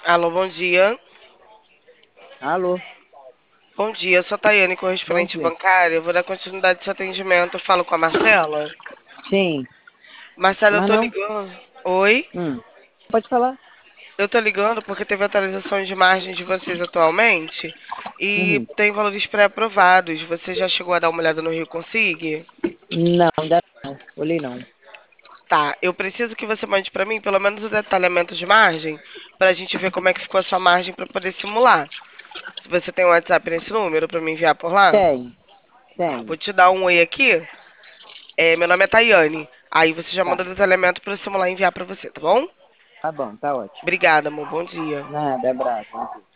Alô, bom dia. Alô, Bom dia, eu sou a Tayane, bom correspondente dia. bancária. Eu vou dar continuidade ao seu atendimento. Eu falo com a Marcela. Sim, Marcela, eu mas tô não. ligando. Oi? Pode falar. Eu tô ligando porque teve atualização de margem de vocês atualmente e Uhum. tem valores pré-aprovados. Você já chegou a dar uma olhada no Rio Consig? Não, ainda não. Olhei não. Tá, eu preciso que você mande pra mim pelo menos o detalhamento de margem pra gente ver como é que ficou a sua margem pra poder simular. Se você tem um WhatsApp nesse número pra me enviar por lá, Tem, tem. vou te dar um oi aqui. Meu nome é Tayane. Aí você já Tá, manda o detalhamento para eu simular e enviar para você, tá bom? tá bom, tá ótimo. Obrigada, amor. Bom dia. Nada, abraço.